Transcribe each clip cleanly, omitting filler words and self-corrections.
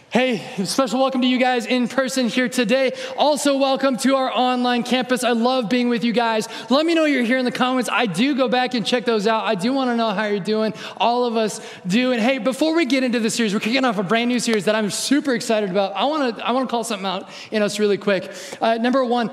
Hey, special welcome to you guys in person here today. Also, welcome to our online campus. I love being with you guys. Let me know you're here in the comments. I do go back and check those out. I do want to know how you're doing. All of us do. And hey, before we get into the series, we're kicking off a brand new series that I'm super excited about. I want to call something out in us really quick. Number one,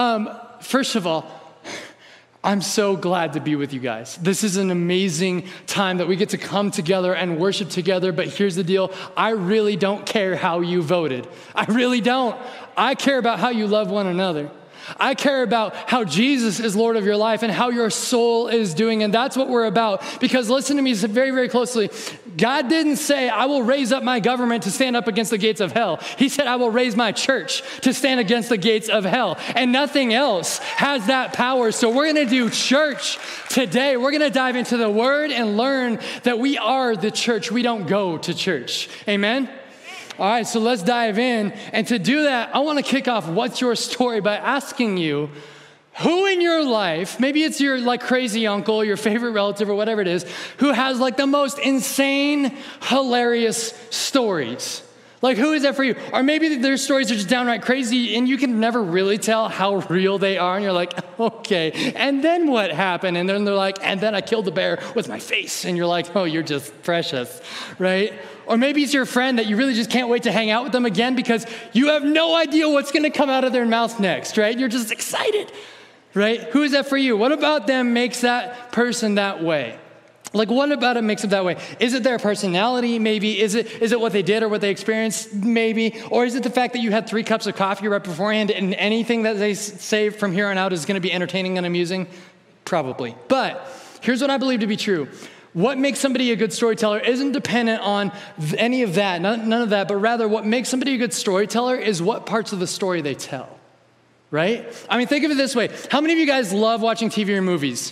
first of all, I'm so glad to be with you guys. This is an amazing time that we get to come together and worship together, but here's the deal. I really don't care how you voted. I really don't. I care about how you love one another. I care about how Jesus is Lord of your life and how your soul is doing, and that's what we're about. Because listen to me very, very closely. God didn't say, I will raise up my government to stand up against the gates of hell. He said, I will raise my church to stand against the gates of hell. And nothing else has that power. So we're going to do church today. We're going to dive into the word and learn that we are the church. We don't go to church. Amen? All right, so let's dive in. And to do that, I want to kick off What's Your Story by asking you, who in your life, maybe it's your crazy uncle, your favorite relative or whatever it is, who has the most insane, hilarious stories? Who is that for you? Or maybe their stories are just downright crazy and you can never really tell how real they are. And you're like, okay, and then what happened? And then they're like, and then I killed the bear with my face. And you're like, oh, you're just precious, right? Or maybe it's your friend that you really just can't wait to hang out with them again because you have no idea what's going to come out of their mouth next, right? You're just excited, right? Who is that for you? What about them makes that person that way? What about it makes them that way? Is it their personality, maybe? Is it what they did or what they experienced, maybe? Or is it the fact that you had 3 cups of coffee right beforehand and anything that they say from here on out is going to be entertaining and amusing? Probably. But here's what I believe to be true. What makes somebody a good storyteller isn't dependent on any of that, none of that, but rather what makes somebody a good storyteller is what parts of the story they tell, right? I mean, think of it this way. How many of you guys love watching TV or movies?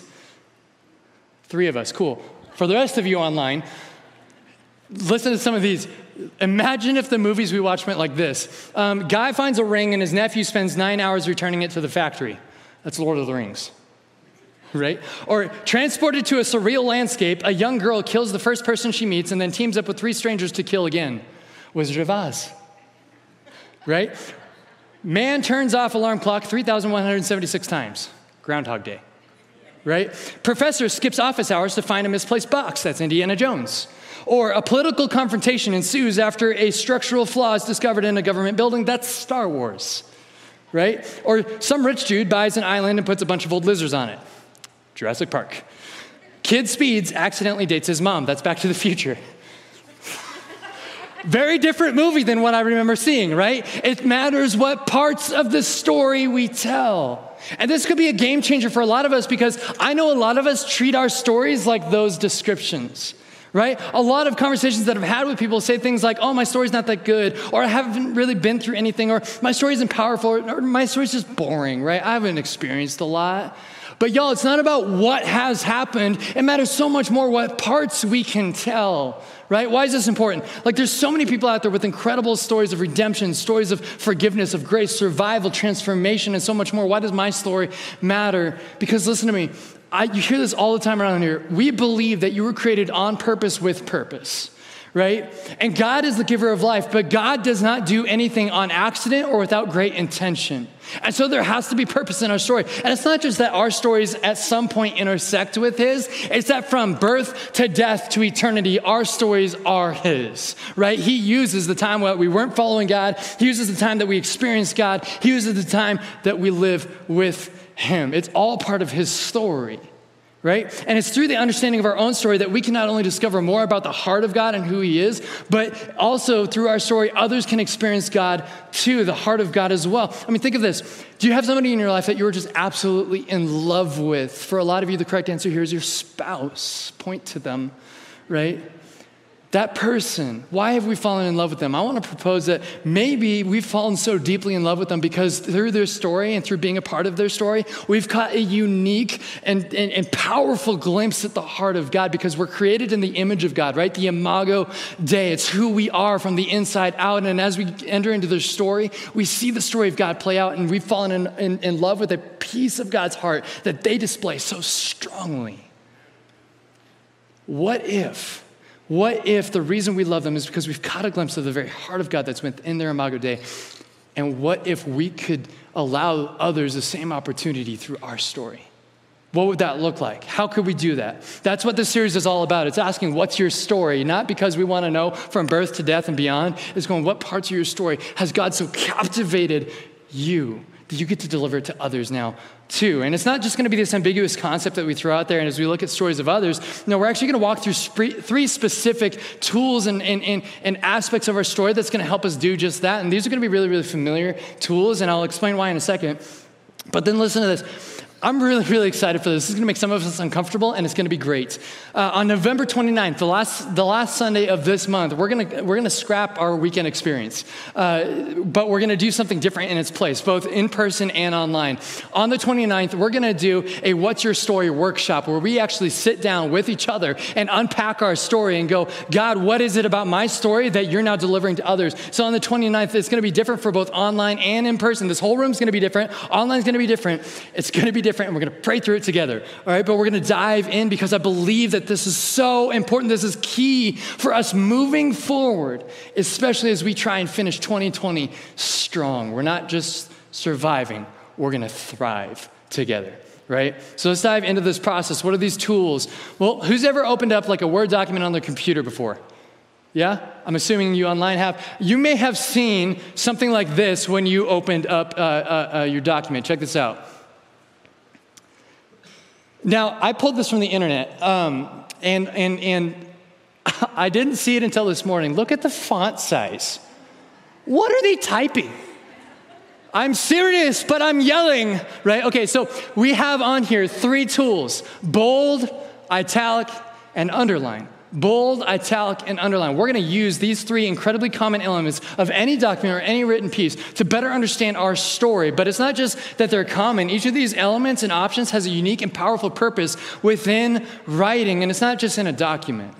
3 of us, cool. For the rest of you online, listen to some of these. Imagine if the movies we watch went like this. Guy finds a ring and his nephew spends 9 hours returning it to the factory. That's Lord of the Rings, right? Or transported to a surreal landscape, a young girl kills the first person she meets and then teams up with 3 strangers to kill again. Wizard of Oz, right? Man turns off alarm clock 3,176 times. Groundhog Day. Right? Professor skips office hours to find a misplaced box. That's Indiana Jones. Or a political confrontation ensues after a structural flaw is discovered in a government building. That's Star Wars. Right? Or some rich dude buys an island and puts a bunch of old lizards on it. Jurassic Park. Kid Speeds accidentally dates his mom. That's Back to the Future. Very different movie than what I remember seeing, right? It matters what parts of the story we tell. And this could be a game changer for a lot of us because I know a lot of us treat our stories like those descriptions, right? A lot of conversations that I've had with people say things like, oh, my story's not that good, or I haven't really been through anything, or my story isn't powerful, or my story's just boring, right? I haven't experienced a lot. But y'all, it's not about what has happened. It matters so much more what parts we can tell, right? Why is this important? There's so many people out there with incredible stories of redemption, stories of forgiveness, of grace, survival, transformation, and so much more. Why does my story matter? Because listen to me, you hear this all the time around here. We believe that you were created on purpose with purpose, right? And God is the giver of life, but God does not do anything on accident or without great intention. And so there has to be purpose in our story. And it's not just that our stories at some point intersect with His, it's that from birth to death to eternity, our stories are His, right? He uses the time when we weren't following God. He uses the time that we experienced God. He uses the time that we live with Him. It's all part of His story. Right? And it's through the understanding of our own story that we can not only discover more about the heart of God and who He is, but also through our story, others can experience God too, the heart of God as well. I mean, think of this. Do you have somebody in your life that you were just absolutely in love with? For a lot of you, the correct answer here is your spouse. Point to them, right? That person, why have we fallen in love with them? I want to propose that maybe we've fallen so deeply in love with them because through their story and through being a part of their story, we've caught a unique and powerful glimpse at the heart of God because we're created in the image of God, right? The Imago Dei. It's who we are from the inside out. And as we enter into their story, we see the story of God play out and we've fallen in love with a piece of God's heart that they display so strongly. What if What if the reason we love them is because we've caught a glimpse of the very heart of God that's within their Imago Dei? And what if we could allow others the same opportunity through our story? What would that look like? How could we do that? That's what this series is all about. It's asking, what's your story? Not because we want to know from birth to death and beyond. It's going, what parts of your story has God so captivated you that you get to deliver it to others now too? And it's not just going to be this ambiguous concept that we throw out there. And as we look at stories of others, no, we're actually going to walk through three specific tools and aspects of our story that's going to help us do just that. And these are going to be really, really familiar tools. And I'll explain why in a second. But then listen to this. I'm really, really excited for this. This is going to make some of us uncomfortable, and it's going to be great. On November 29th, the last Sunday of this month, we're going to scrap our weekend experience, but we're going to do something different in its place, both in person and online. On the 29th, we're going to do a What's Your Story workshop where we actually sit down with each other and unpack our story and go, God, what is it about my story that you're now delivering to others? So on the 29th, it's going to be different for both online and in person. This whole room's going to be different. Online's going to be different. It's going to be different. And we're going to pray through it together, all right? But we're going to dive in because I believe that this is so important. This is key for us moving forward, especially as we try and finish 2020 strong. We're not just surviving, we're going to thrive together, right? So let's dive into this process. What are these tools? Well, who's ever opened up like a Word document on their computer before? Yeah? I'm assuming you online have. You may have seen something like this when you opened up your document. Check this out. Now, I pulled this from the internet, and I didn't see it until this morning. Look at the font size. What are they typing? I'm serious, but I'm yelling, right? Okay, so we have on here 3 tools: bold, italic, and underline. Bold, italic, and underline. We're going to use these 3 incredibly common elements of any document or any written piece to better understand our story. But it's not just that they're common. Each of these elements and options has a unique and powerful purpose within writing, and it's not just in a document.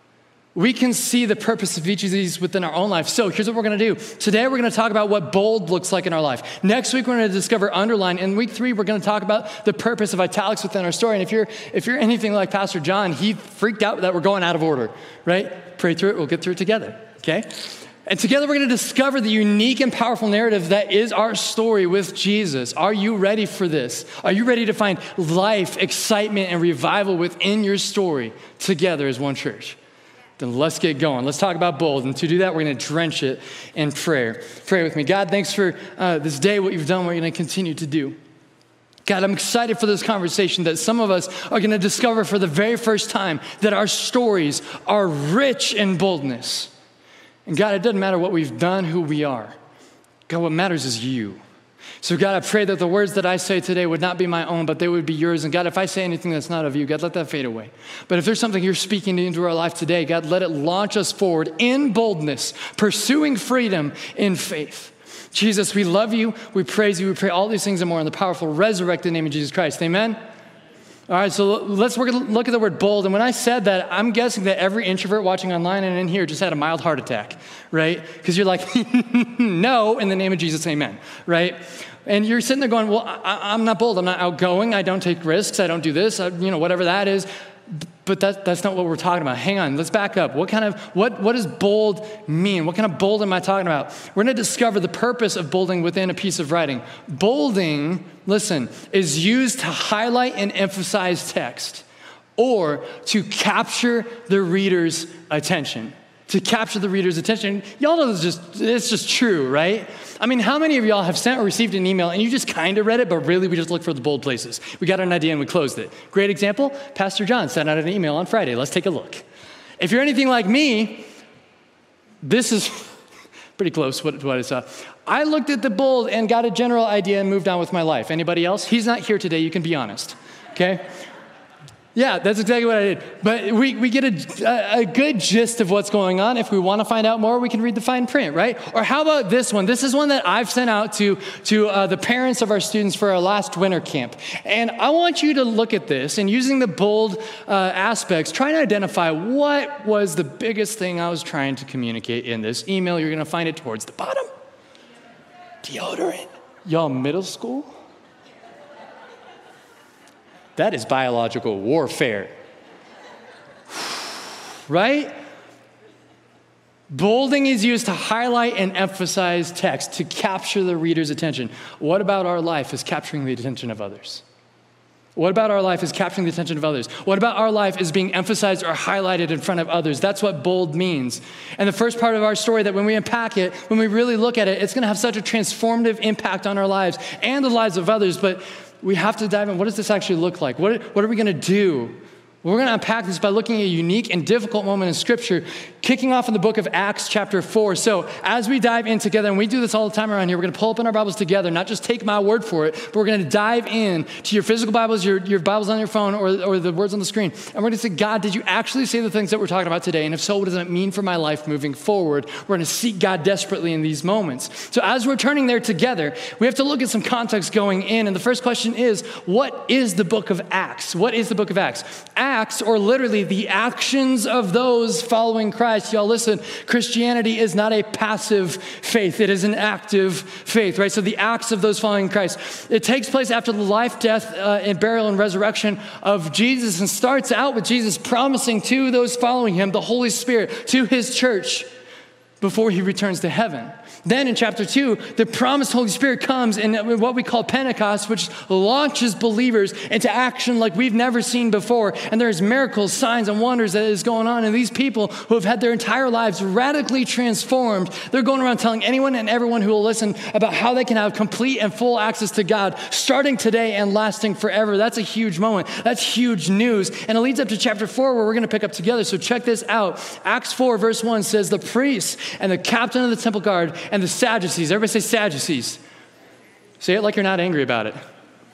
We can see the purpose of each of these within our own life. So here's what we're going to do. Today, we're going to talk about what bold looks like in our life. Next week, we're going to discover underline. In week 3, we're going to talk about the purpose of italics within our story. And if you're anything like Pastor John, he freaked out that we're going out of order, right? Pray through it. We'll get through it together, okay? And together, we're going to discover the unique and powerful narrative that is our story with Jesus. Are you ready for this? Are you ready to find life, excitement, and revival within your story together as one church? Then let's get going. Let's talk about bold. And to do that, we're going to drench it in prayer. Pray with me. God, thanks for this day, what you've done, what you're going to continue to do. God, I'm excited for this conversation that some of us are going to discover for the very first time that our stories are rich in boldness. And God, it doesn't matter what we've done, who we are. God, what matters is you. So God, I pray that the words that I say today would not be my own, but they would be yours. And God, if I say anything that's not of you, God, let that fade away. But if there's something you're speaking into our life today, God, let it launch us forward in boldness, pursuing freedom in faith. Jesus, we love you. We praise you. We pray all these things and more in the powerful, resurrected name of Jesus Christ. Amen. All right, so let's look at the word bold. And when I said that, I'm guessing that every introvert watching online and in here just had a mild heart attack, right? Because you're like, no, in the name of Jesus, amen, right? And you're sitting there going, well, I'm not bold. I'm not outgoing. I don't take risks. I don't do this, whatever that is. But that's not what we're talking about. Hang on, let's back up. What does bold mean? What kind of bold am I talking about? We're going to discover the purpose of bolding within a piece of writing. Bolding, listen, is used to highlight and emphasize text or to capture the reader's attention. To capture the reader's attention. Y'all know it's just true, right? I mean, how many of y'all have sent or received an email and you just kind of read it, but really we just looked for the bold places? We got an idea and we closed it. Great example, Pastor John sent out an email on Friday. Let's take a look. If you're anything like me, this is pretty close what I saw. I looked at the bold and got a general idea and moved on with my life. Anybody else? He's not here today, you can be honest, okay? Yeah, that's exactly what I did. But we get a good gist of what's going on. If we want to find out more, we can read the fine print, right? Or how about this one? This is one that I've sent out to the parents of our students for our last winter camp. And I want you to look at this and using the bold aspects, try to identify what was the biggest thing I was trying to communicate in this email. You're going to find it towards the bottom. Deodorant. Y'all middle school? That is biological warfare, right? Bolding is used to highlight and emphasize text, to capture the reader's attention. What about our life is capturing the attention of others? What about our life is capturing the attention of others? What about our life is being emphasized or highlighted in front of others? That's what bold means. And the first part of our story, that when we unpack it, when we really look at it, it's going to have such a transformative impact on our lives and the lives of others. But we have to dive in. What does this actually look like? What are we going to do? We're going to unpack this by looking at a unique and difficult moment in Scripture, kicking off in the book of Acts chapter 4. So as we dive in together, and we do this all the time around here, we're going to pull open our Bibles together, not just take my word for it, but we're going to dive in to your physical Bibles, your Bibles on your phone, or the words on the screen. And we're going to say, God, did you actually say the things that we're talking about today? And if so, what does it mean for my life moving forward? We're going to seek God desperately in these moments. So as we're turning there together, we have to look at some context going in. And the first question is, what is the book of Acts? What is the book of Acts? Acts, or literally the actions of those following Christ. Y'all listen, Christianity is not a passive faith. It is an active faith, right? So the acts of those following Christ. It takes place after the life, death, and burial and resurrection of Jesus, and starts out with Jesus promising to those following him the Holy Spirit, to his church, before he returns to heaven. Then in chapter 2, the promised Holy Spirit comes in what we call Pentecost, which launches believers into action like we've never seen before. And there's miracles, signs, and wonders that is going on. And these people who have had their entire lives radically transformed, they're going around telling anyone and everyone who will listen about how they can have complete and full access to God, starting today and lasting forever. That's a huge moment. That's huge news. And it leads up to chapter 4, where we're going to pick up together. So check this out. Acts 4, verse 1 says, the priests and the captain of the temple guard and the Sadducees. Everybody say Sadducees. Say it like you're not angry about it.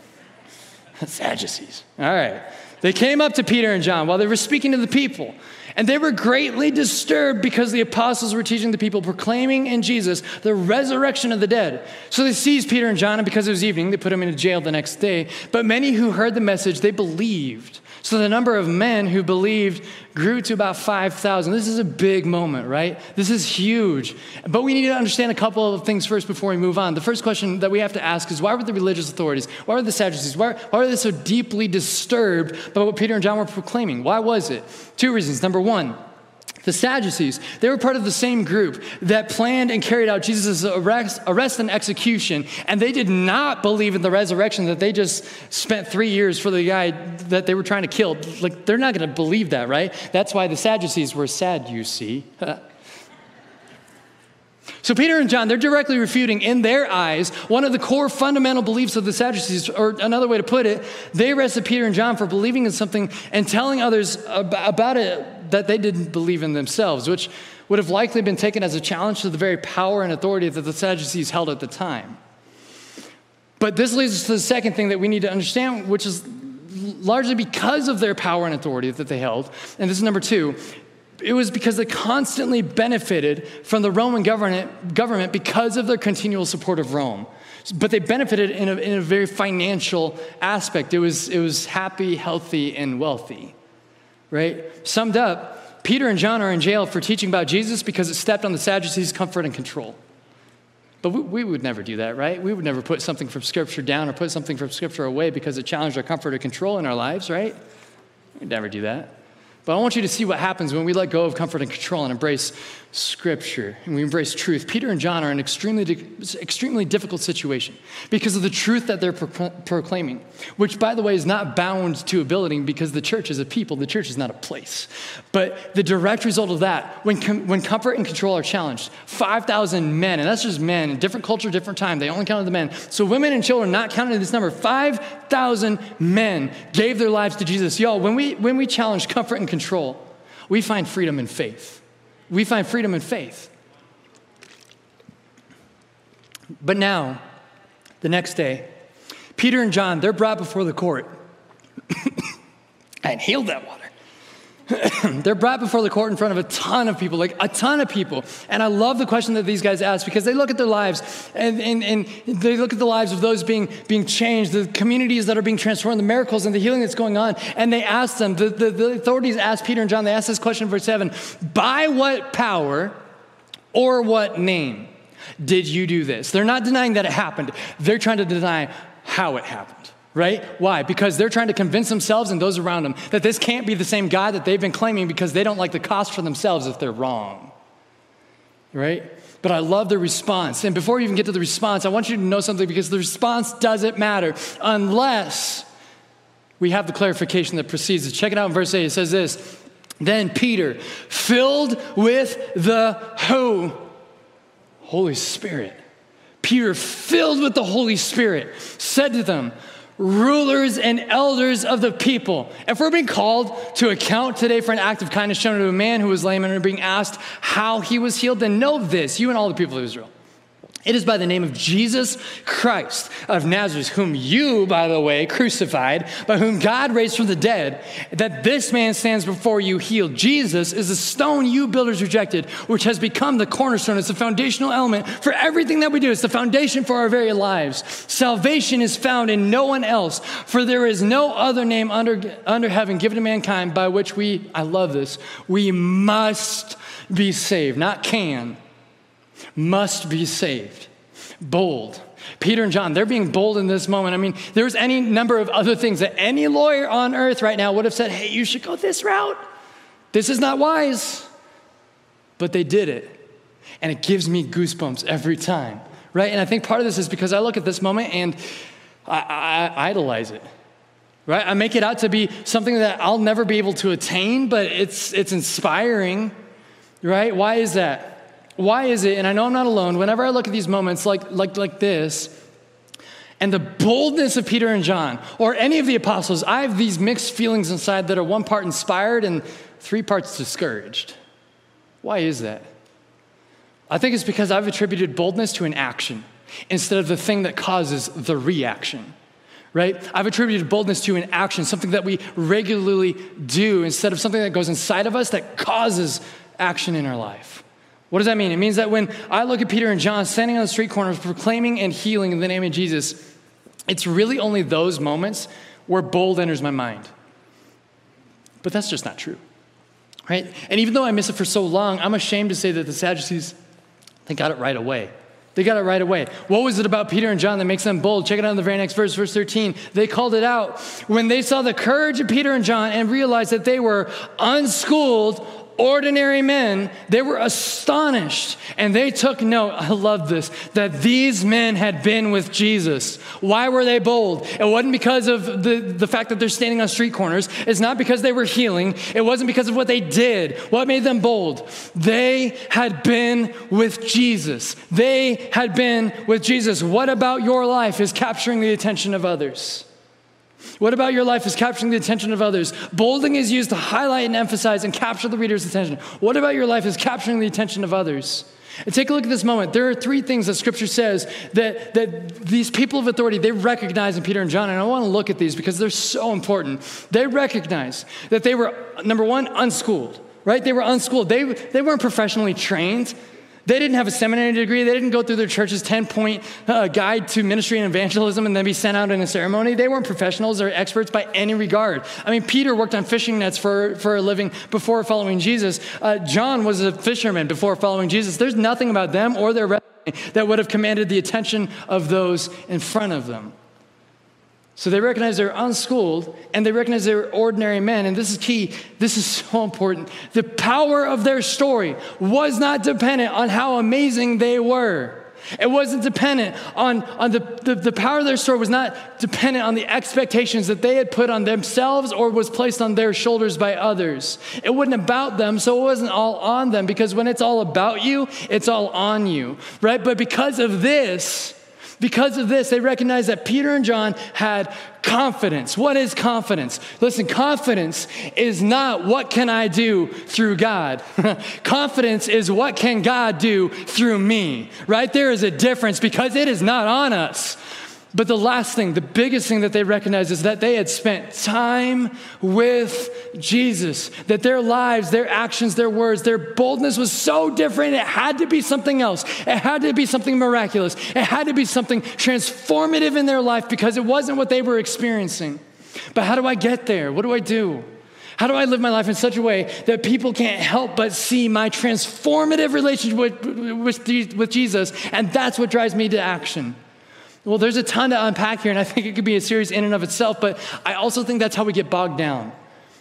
Sadducees. All right. They came up to Peter and John while they were speaking to the people, and they were greatly disturbed because the apostles were teaching the people, proclaiming in Jesus the resurrection of the dead. So they seized Peter and John, and because it was evening, they put them into jail the next day. But many who heard the message, they believed. So the number of men who believed grew to about 5,000. This is a big moment, right? This is huge. But we need to understand a couple of things first before we move on. The first question that we have to ask is, why were the religious authorities, why were the Sadducees, why were they so deeply disturbed by what Peter and John were proclaiming? Why was it? Two reasons. Number one, the Sadducees, they were part of the same group that planned and carried out Jesus' arrest and execution, and they did not believe in the resurrection, that they just spent 3 years for the guy that they were trying to kill. Like, they're not going to believe that, right? That's why the Sadducees were sad, you see. So Peter and John, they're directly refuting, in their eyes, one of the core fundamental beliefs of the Sadducees, or another way to put it, they arrested Peter and John for believing in something and telling others about it that they didn't believe in themselves, which would have likely been taken as a challenge to the very power and authority that the Sadducees held at the time. But this leads us to the second thing that we need to understand, which is largely because of their power and authority that they held, and this is number two. It was because they constantly benefited from the Roman government because of their continual support of Rome. But they benefited in a very financial aspect. It was happy, healthy, and wealthy, right? Summed up, Peter and John are in jail for teaching about Jesus because it stepped on the Sadducees' comfort and control. But we would never do that, right? We would never put something from Scripture down or put something from Scripture away because it challenged our comfort or control in our lives, right? We'd never do that. But I want you to see what happens when we let go of comfort and control and embrace Scripture, and we embrace truth. Peter and John are in an extremely difficult situation because of the truth that they're proclaiming, which, by the way, is not bound to a building, because the church is a people. The church is not a place. But the direct result of that, when comfort and control are challenged, 5,000 men, and that's just men, in different culture, different time, they only counted the men. So women and children not counted in this number. 5,000 men gave their lives to Jesus. Y'all, when we challenge comfort and control, we find freedom in faith. We find freedom in faith. But now, the next day, Peter and John, they're brought before the court. I inhaled that water. They're brought before the court in front of a ton of people, like a ton of people. And I love the question that these guys ask, because they look at their lives and they look at the lives of those being changed, the communities that are being transformed, the miracles and the healing that's going on. And they ask them, the authorities ask Peter and John, they ask this question in verse 7, by what power or what name did you do this? They're not denying that it happened. They're trying to deny how it happened. Right? Why? Because they're trying to convince themselves and those around them that this can't be the same God that they've been claiming, because they don't like the cost for themselves if they're wrong. right? But I love the response. And before we even get to the response, I want you to know something, because the response doesn't matter unless we have the clarification that precedes it. Check it out in verse 8. It says this: then Peter, filled with the who? Holy Spirit. Peter, filled with the Holy Spirit, said to them, rulers and elders of the people. If we're being called to account today for an act of kindness shown to a man who was lame and being asked how he was healed, then know this, you and all the people of Israel. It is by the name of Jesus Christ of Nazareth, whom you, by the way, crucified, by whom God raised from the dead, that this man stands before you healed. Jesus is the stone you builders rejected, which has become the cornerstone. It's the foundational element for everything that we do. It's the foundation for our very lives. Salvation is found in no one else, for there is no other name under heaven given to mankind by which I love this, we must be saved, not can. Must be saved. Bold. Peter and John, they're being bold in this moment. I mean, there's any number of other things that any lawyer on earth right now would have said, hey, you should go this route. This is not wise. But they did it. And it gives me goosebumps every time, right? And I think part of this is because I look at this moment and I idolize it, right? I make it out to be something that I'll never be able to attain, but it's inspiring, right? Why is that? Why is it, and I know I'm not alone, whenever I look at these moments like this, and the boldness of Peter and John, or any of the apostles, I have these mixed feelings inside that are one part inspired and 3 parts discouraged. Why is that? I think it's because I've attributed boldness to an action instead of the thing that causes the reaction, right? I've attributed boldness to an action, something that we regularly do, instead of something that goes inside of us that causes action in our life. What does that mean? It means that when I look at Peter and John standing on the street corners proclaiming and healing in the name of Jesus, it's really only those moments where bold enters my mind. But that's just not true, right? And even though I miss it for so long, I'm ashamed to say that the Sadducees, they got it right away. They got it right away. What was it about Peter and John that makes them bold? Check it out in the very next verse, verse 13. They called it out when they saw the courage of Peter and John and realized that they were unschooled, ordinary men. They were astonished, and they took note, I love this, that these men had been with Jesus. Why were they bold? It wasn't because of the fact that they're standing on street corners. It's not because they were healing. It wasn't because of what they did. What made them bold? They had been with Jesus. They had been with Jesus. What about your life is capturing the attention of others? What about your life is capturing the attention of others? Bolding is used to highlight and emphasize and capture the reader's attention. What about your life is capturing the attention of others? And take a look at this moment. There are 3 things that Scripture says that these people of authority, they recognize in Peter and John, and I want to look at these because they're so important. They recognize that they were, number 1, unschooled, right? They were unschooled. They weren't professionally trained. They didn't have a seminary degree. They didn't go through their church's 10-point guide to ministry and evangelism and then be sent out in a ceremony. They weren't professionals or experts by any regard. I mean, Peter worked on fishing nets for a living before following Jesus. John was a fisherman before following Jesus. There's nothing about them or their resume that would have commanded the attention of those in front of them. So they recognize they're unschooled, and they recognize they're ordinary men. And this is key. This is so important. The power of their story was not dependent on how amazing they were. It wasn't dependent on the power of their story was not dependent on the expectations that they had put on themselves or was placed on their shoulders by others. It wasn't about them, so it wasn't all on them, because when it's all about you, it's all on you, right? But because of this, they recognize that Peter and John had confidence. What is confidence? Listen, confidence is not what can I do through God. Confidence is what can God do through me, right? There is a difference because it is not on us. But the last thing, the biggest thing that they recognized is that they had spent time with Jesus, that their lives, their actions, their words, their boldness was so different. It had to be something else. It had to be something miraculous. It had to be something transformative in their life because it wasn't what they were experiencing. But how do I get there? What do I do? How do I live my life in such a way that people can't help but see my transformative relationship with Jesus, and that's what drives me to action? Well, there's a ton to unpack here, and I think it could be a series in and of itself, but I also think that's how we get bogged down.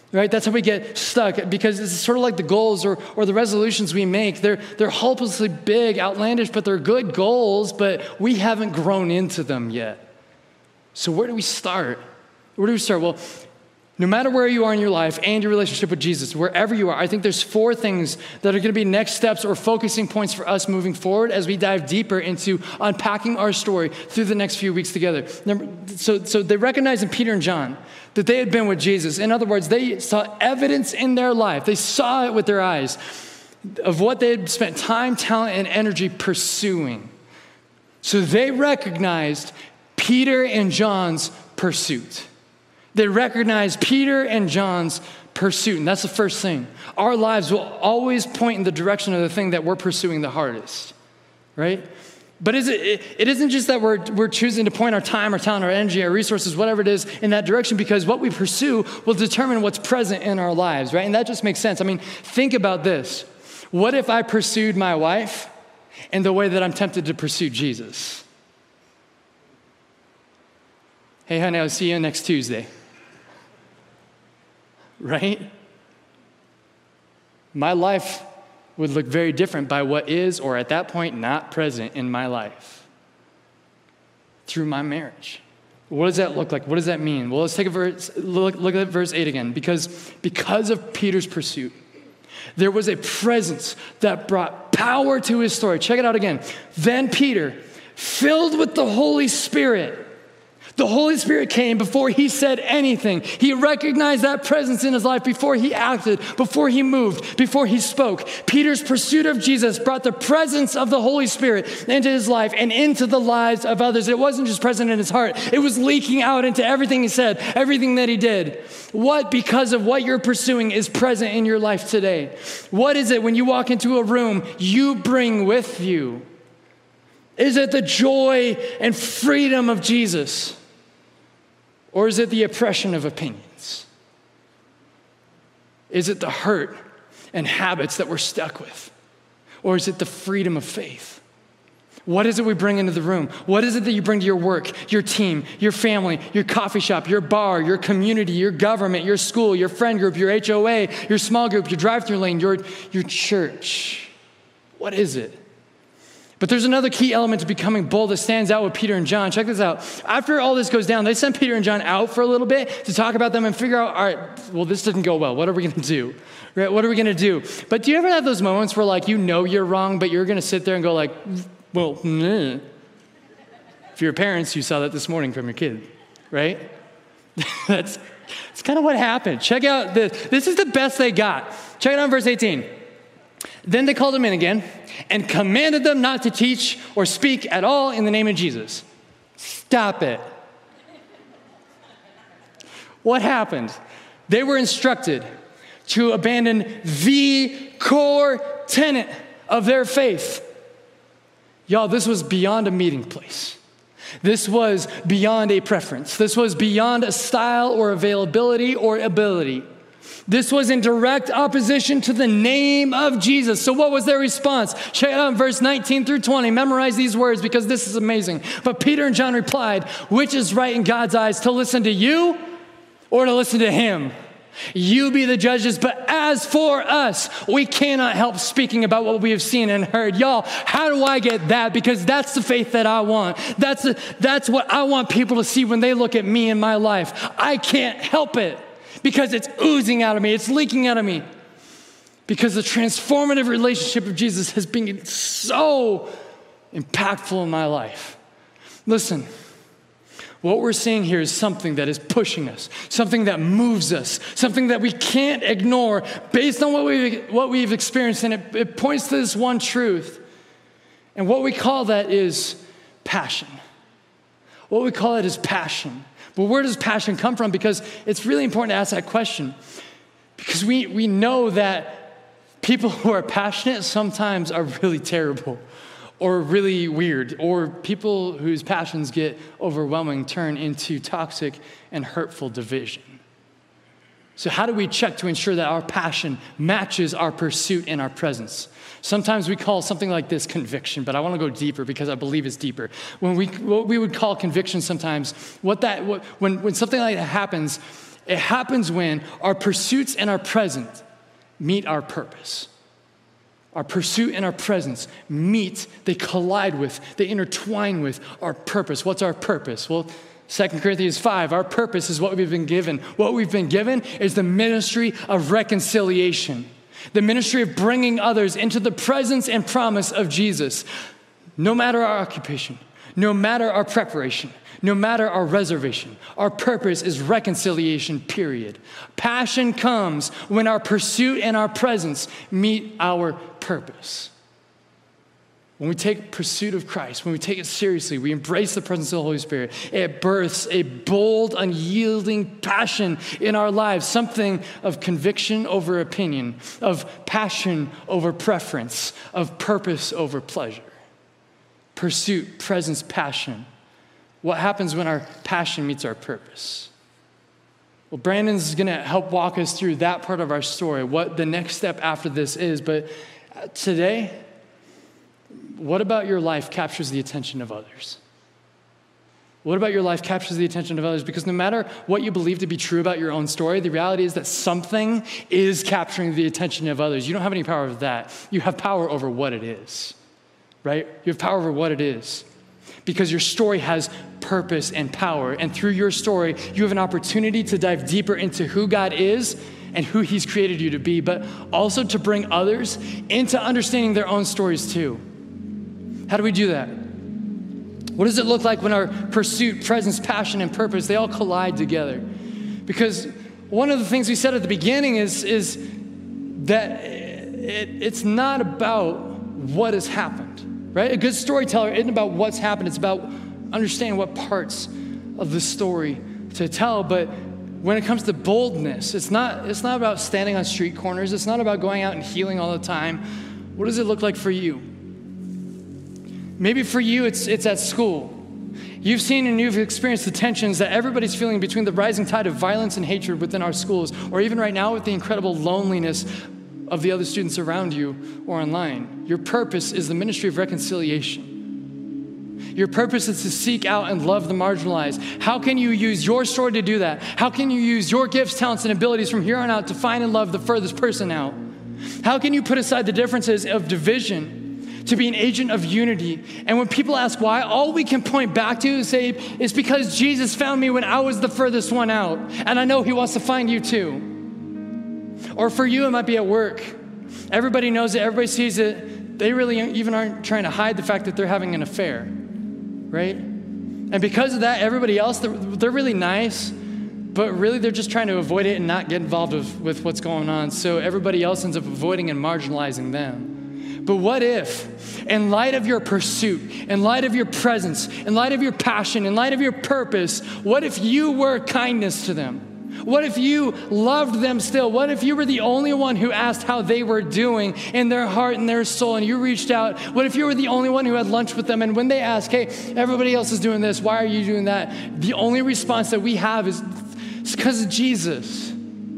right? That's how we get stuck, because it's sort of like the goals or the resolutions we make. They're hopelessly big, outlandish, but they're good goals, but we haven't grown into them yet. So where do we start? Well, no matter where you are in your life and your relationship with Jesus, wherever you are, I think there's 4 things that are going to be next steps or focusing points for us moving forward as we dive deeper into unpacking our story through the next few weeks together. So they recognized in Peter and John that they had been with Jesus. In other words, they saw evidence in their life. They saw it with their eyes of what they had spent time, talent, and energy pursuing. So they recognized Peter and John's pursuit. They recognize Peter and John's pursuit, and that's the first thing. Our lives will always point in the direction of the thing that we're pursuing the hardest, right? But it isn't just that we're choosing to point our time, our talent, our energy, our resources, whatever it is, in that direction, because what we pursue will determine what's present in our lives, right? And that just makes sense. I mean, think about this. What if I pursued my wife in the way that I'm tempted to pursue Jesus? Hey, honey, I'll see you next Tuesday. Right? My life would look very different by what is, or at that point, not present in my life through my marriage. What does that look like? What does that mean? Well, let's take a verse, look at verse 8 again. Because of Peter's pursuit, there was a presence that brought power to his story. Check it out again. Then Peter, filled with the Holy Spirit, the Holy Spirit came before he said anything. He recognized that presence in his life before he acted, before he moved, before he spoke. Peter's pursuit of Jesus brought the presence of the Holy Spirit into his life and into the lives of others. It wasn't just present in his heart. It was leaking out into everything he said, everything that he did. What, because of what you're pursuing, is present in your life today? What is it when you walk into a room you bring with you? Is it the joy and freedom of Jesus? Or is it the oppression of opinions? Is it the hurt and habits that we're stuck with? Or is it the freedom of faith? What is it we bring into the room? What is it that you bring to your work, your team, your family, your coffee shop, your bar, your community, your government, your school, your friend group, your HOA, your small group, your drive-through lane, your church? What is it? But there's another key element to becoming bold that stands out with Peter and John. Check this out. After all this goes down, they send Peter and John out for a little bit to talk about them and figure out, all right, well, this didn't go well. What are we going to do? Right? What are we going to do? But do you ever have those moments where, like, you know you're wrong, but you're going to sit there and go, like, well, nah. If you're parents, you saw that this morning from your kid, right? That's kind of what happened. Check out this. This is the best they got. Check it out in verse 18. Then they called him in again and commanded them not to teach or speak at all in the name of Jesus. Stop it. What happened? They were instructed to abandon the core tenet of their faith. Y'all, this was beyond a meeting place. This was beyond a preference. This was beyond a style or availability or ability. This was in direct opposition to the name of Jesus. So what was their response? Check it out in verse 19 through 20. Memorize these words because this is amazing. But Peter and John replied, which is right in God's eyes, to listen to you or to listen to him? You be the judges, but as for us, we cannot help speaking about what we have seen and heard. Y'all, how do I get that? Because that's the faith that I want. That's what I want people to see when they look at me in my life. I can't help it because it's oozing out of me. It's leaking out of me. Because the transformative relationship of Jesus has been so impactful in my life. Listen. What we're seeing here is something that is pushing us, something that moves us, something that we can't ignore based on what we've experienced. And it points to this one truth. And what we call that is passion. What we call it is passion. But where does passion come from? Because it's really important to ask that question. Because we know that people who are passionate sometimes are really terrible. Or really weird, or people whose passions get overwhelming turn into toxic and hurtful division. So how do we check to ensure that our passion matches our pursuit and our presence? Sometimes we call something like this conviction, but I want to go deeper because I believe it's deeper. What we would call conviction sometimes, when something like that happens, It happens when our pursuits and our present meet our purpose. Our pursuit and our presence meet, they collide with, they intertwine with our purpose. What's our purpose? Well, 2 Corinthians 5, our purpose is what we've been given. What we've been given is the ministry of reconciliation, the ministry of bringing others into the presence and promise of Jesus. No matter our occupation, no matter our preparation, no matter our reservation, our purpose is reconciliation, period. Passion comes when our pursuit and our presence meet our purpose. When we take pursuit of Christ, when we take it seriously, we embrace the presence of the Holy Spirit, it births a bold, unyielding passion in our lives, something of conviction over opinion, of passion over preference, of purpose over pleasure. Pursuit, presence, passion. What happens when our passion meets our purpose? Well, Brandon's going to help walk us through that part of our story, what the next step after this is. But today, what about your life captures the attention of others? What about your life captures the attention of others? Because no matter what you believe to be true about your own story, the reality is that something is capturing the attention of others. You don't have any power over that. You have power over what it is, right? You have power over what it is. Because your story has purpose and power. And through your story, you have an opportunity to dive deeper into who God is and who he's created you to be, but also to bring others into understanding their own stories too. How do we do that? What does it look like when our pursuit, presence, passion, and purpose, they all collide together? Because one of the things we said at the beginning is that it's not about what has happened, right? A good storyteller isn't about what's happened. It's about understanding what parts of the story to tell. But when it comes to boldness, it's not about standing on street corners. It's not about going out and healing all the time. What does it look like for you? Maybe for you, it's at school. You've seen and you've experienced the tensions that everybody's feeling between the rising tide of violence and hatred within our schools, or even right now with the incredible loneliness of the other students around you or online. Your purpose is the ministry of reconciliation. Your purpose is to seek out and love the marginalized. How can you use your story to do that? How can you use your gifts, talents, and abilities from here on out to find and love the furthest person out? How can you put aside the differences of division to be an agent of unity? And when people ask why, all we can point back to is say, it's because Jesus found me when I was the furthest one out. And I know he wants to find you too. Or for you, it might be at work. Everybody knows it, everybody sees it. They really even aren't trying to hide the fact that they're having an affair, right? And because of that, everybody else, they're really nice, but really they're just trying to avoid it and not get involved with what's going on. So everybody else ends up avoiding and marginalizing them. But what if, in light of your pursuit, in light of your presence, in light of your passion, in light of your purpose, what if you were kindness to them? What if you loved them still? What if you were the only one who asked how they were doing in their heart and their soul, and you reached out? What if you were the only one who had lunch with them, and when they ask, hey, everybody else is doing this, why are you doing that? The only response that we have is, it's because of Jesus.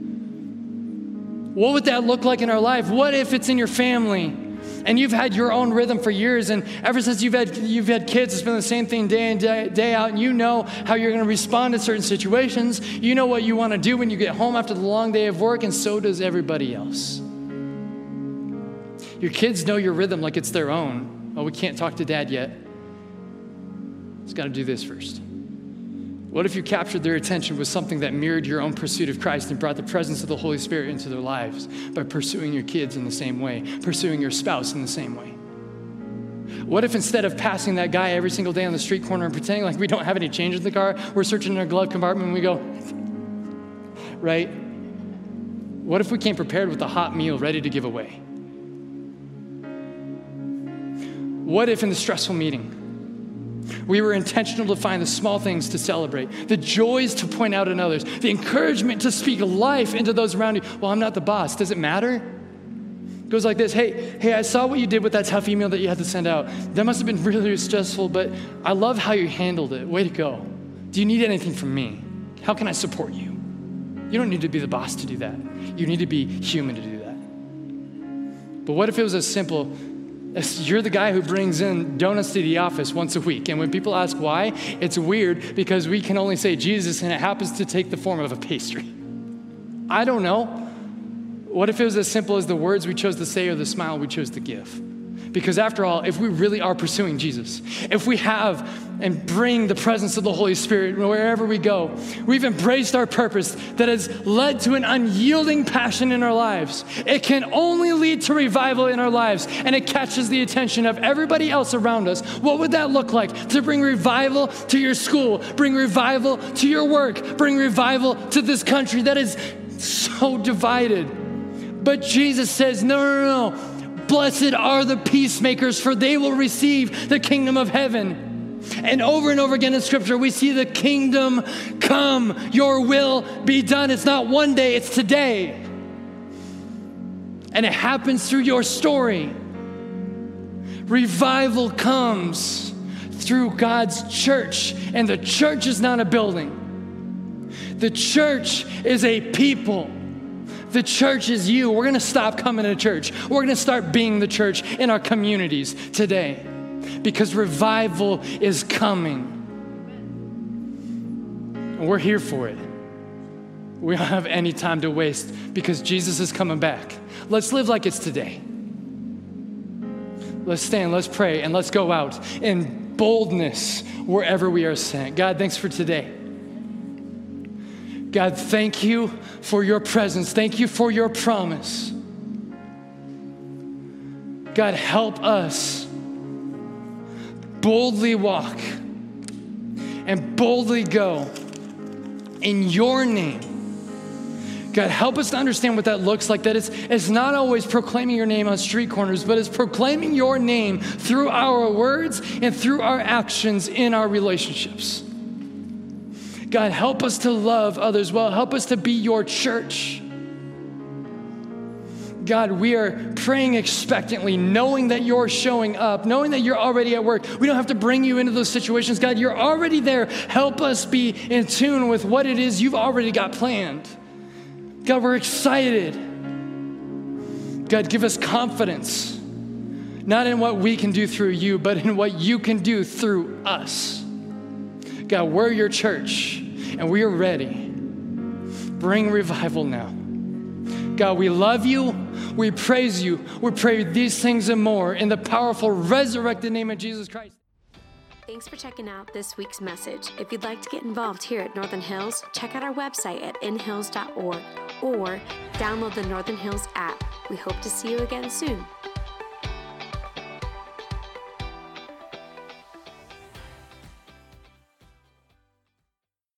What would that look like in our life? What if it's in your family? And you've had your own rhythm for years, and ever since you've had kids, it's been the same thing day in, day out, and you know how you're going to respond to certain situations. You know what you want to do when you get home after the long day of work, and so does everybody else. Your kids know your rhythm like it's their own. Oh, we can't talk to dad yet. It's got to do this first. What if you captured their attention with something that mirrored your own pursuit of Christ and brought the presence of the Holy Spirit into their lives by pursuing your kids in the same way, pursuing your spouse in the same way? What if instead of passing that guy every single day on the street corner and pretending like we don't have any change in the car, we're searching in our glove compartment and we go, right? What if we came prepared with a hot meal ready to give away? What if in the stressful meeting, we were intentional to find the small things to celebrate, the joys to point out in others, the encouragement to speak life into those around you? Well, I'm not the boss. Does it matter? It goes like this. Hey, I saw what you did with that tough email that you had to send out. That must have been really stressful, but I love how you handled it. Way to go. Do you need anything from me? How can I support you? You don't need to be the boss to do that. You need to be human to do that. But what if it was as simple as you're the guy who brings in donuts to the office once a week, and when people ask why, it's weird because we can only say Jesus, and it happens to take the form of a pastry. I don't know. What if it was as simple as the words we chose to say or the smile we chose to give? Because after all, if we really are pursuing Jesus, if we have and bring the presence of the Holy Spirit wherever we go, we've embraced our purpose that has led to an unyielding passion in our lives. It can only lead to revival in our lives, and it catches the attention of everybody else around us. What would that look like? To bring revival to your school, bring revival to your work, bring revival to this country that is so divided. But Jesus says, no. Blessed are the peacemakers, for they will receive the kingdom of heaven. And over again in Scripture, we see the kingdom come, your will be done. It's not one day, it's today. And it happens through your story. Revival comes through God's church, and the church is not a building. The church is a people. The church is you. We're going to stop coming to church. We're going to start being the church in our communities today because revival is coming. And we're here for it. We don't have any time to waste because Jesus is coming back. Let's live like it's today. Let's stand, let's pray, and let's go out in boldness wherever we are sent. God, thanks for today. God, thank you for your presence. Thank you for your promise. God, help us boldly walk and boldly go in your name. God, help us to understand what that looks like, that it's not always proclaiming your name on street corners, but it's proclaiming your name through our words and through our actions in our relationships. God, help us to love others well. Help us to be your church. God, we are praying expectantly, knowing that you're showing up, knowing that you're already at work. We don't have to bring you into those situations. God, you're already there. Help us be in tune with what it is you've already got planned. God, we're excited. God, give us confidence, not in what we can do through you, but in what you can do through us. God, we're your church, and we are ready. Bring revival now. God, we love you. We praise you. We pray these things and more in the powerful, resurrected name of Jesus Christ. Thanks for checking out this week's message. If you'd like to get involved here at Northern Hills, check out our website at inhills.org or download the Northern Hills app. We hope to see you again soon.